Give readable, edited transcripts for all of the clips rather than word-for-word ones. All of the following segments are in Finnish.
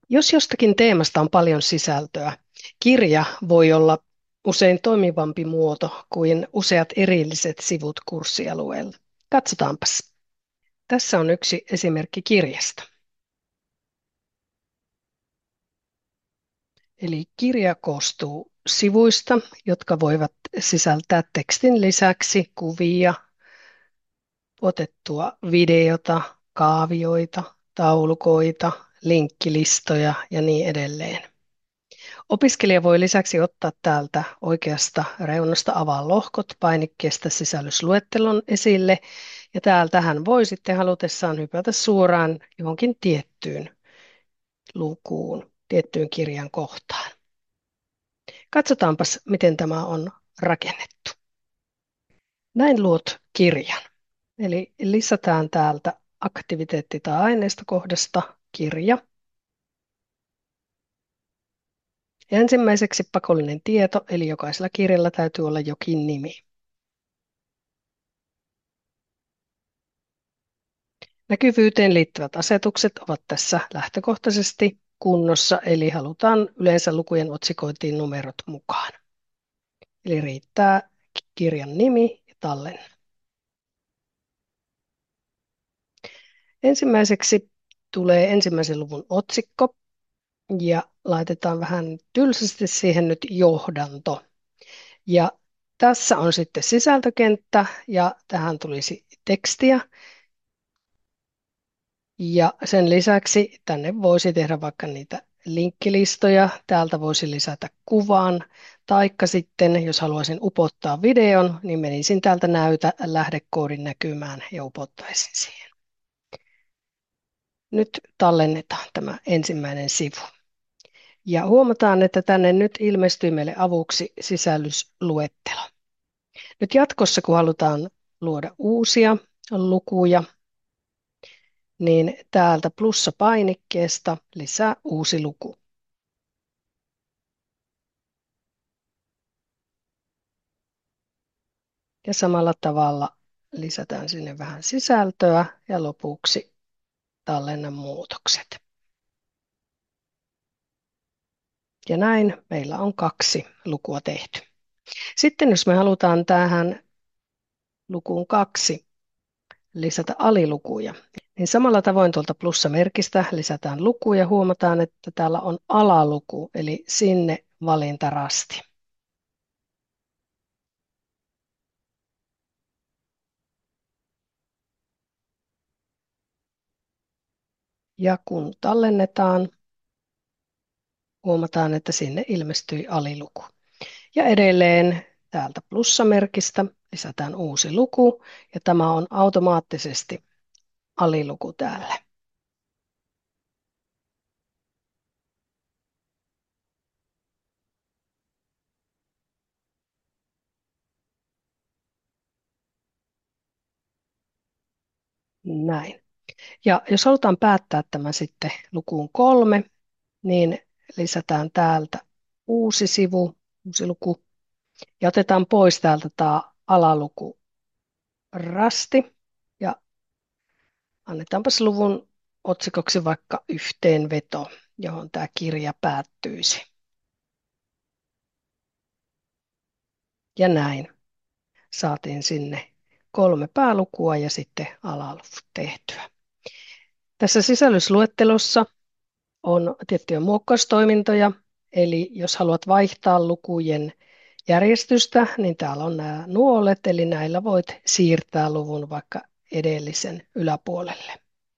Jos jostakin teemasta on paljon sisältöä, kirja voi olla usein toimivampi muoto kuin useat erilliset sivut kurssialueella. Katsotaanpas. Tässä on yksi esimerkki kirjasta. Eli kirja koostuu sivuista, jotka voivat sisältää tekstin lisäksi kuvia, otettua videota, kaavioita, taulukoita, linkkilistoja ja niin edelleen. Opiskelija voi lisäksi ottaa täältä oikeasta reunasta avainlohkot painikkeesta sisällysluettelon esille, ja täältä hän voi sitten halutessaan hypätä suoraan johonkin tiettyyn lukuun, tiettyyn kirjan kohtaan. Katsotaanpas, miten tämä on rakennettu. Näin luot kirjan. Eli lisätään täältä aktiviteetti- tai aineistokohdasta kirja. Ja ensimmäiseksi pakollinen tieto, eli jokaisella kirjalla täytyy olla jokin nimi. Näkyvyyteen liittyvät asetukset ovat tässä lähtökohtaisesti kunnossa, eli halutaan yleensä lukujen otsikointiin numerot mukaan. Eli riittää kirjan nimi ja tallenne. Ensimmäiseksi tulee ensimmäisen luvun otsikko ja laitetaan vähän tylsästi siihen nyt johdanto. Ja tässä on sitten sisältökenttä ja tähän tulisi tekstiä. Ja sen lisäksi tänne voisi tehdä vaikka niitä linkkilistoja. Täältä voisi lisätä kuvan. Taikka sitten, jos haluaisin upottaa videon, niin menisin täältä näytä lähdekoodin näkymään ja upottaisin siihen. Nyt tallennetaan tämä ensimmäinen sivu. Ja huomataan, että tänne nyt ilmestyy meille avuksi sisällysluettelo. Nyt jatkossa, kun halutaan luoda uusia lukuja, niin täältä plussa-painikkeesta lisää uusi luku. Ja samalla tavalla lisätään sinne vähän sisältöä ja lopuksi tallenna muutokset. Ja näin meillä on 2 lukua tehty. Sitten jos me halutaan tähän lukuun 2 lisätä alilukuja, niin samalla tavoin tuolta plussamerkistä lisätään luku ja huomataan, että täällä on alaluku, eli sinne valintarasti. Ja kun tallennetaan, huomataan, että sinne ilmestyi aliluku. Ja edelleen täältä plussamerkistä lisätään uusi luku, ja tämä on automaattisesti aliluku täällä. Näin. Ja jos halutaan päättää tämä sitten lukuun 3, niin lisätään täältä uusi sivu, uusi luku, ja otetaan pois täältä tämä alaluku rasti, ja annetaanpas luvun otsikoksi vaikka yhteenveto, johon tämä kirja päättyisi. Ja näin saatiin sinne 3 päälukua ja sitten alaluvut tehtyä. Tässä sisällysluettelossa on tiettyjä muokkaustoimintoja, eli jos haluat vaihtaa lukujen järjestystä, niin täällä on nämä nuolet, eli näillä voit siirtää luvun vaikka edellisen yläpuolelle.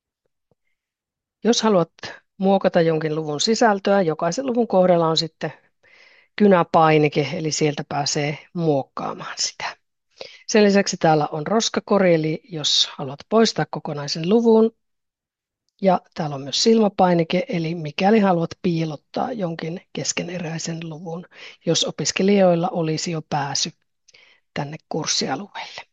Jos haluat muokata jonkin luvun sisältöä, jokaisen luvun kohdalla on sitten kynäpainike, eli sieltä pääsee muokkaamaan sitä. Sen lisäksi täällä on roskakori, eli jos haluat poistaa kokonaisen luvun, ja täällä on myös silmäpainike, eli mikäli haluat piilottaa jonkin keskeneräisen luvun, jos opiskelijoilla olisi jo pääsy tänne kurssialueelle.